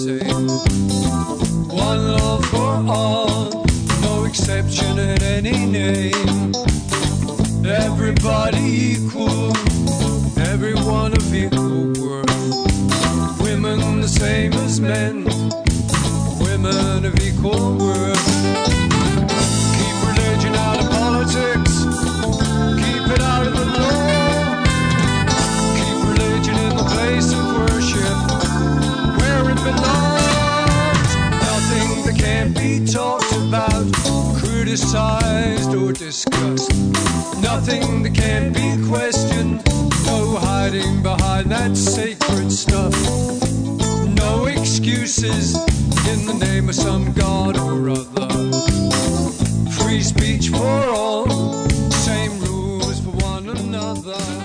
same. One love for all, no exception in any name. Everybody equal, everyone of equal worth. Women the same as men, women of equal worth. Keep religion out of politics, keep it out of the law. Keep religion in the place of worship, where it belongs. Nothing that can't be talked about, criticized or discussed. Nothing that can't be questioned, no hiding behind that sacred stuff. No excuses in the name of some god or other. Free speech for all, same rules for one another.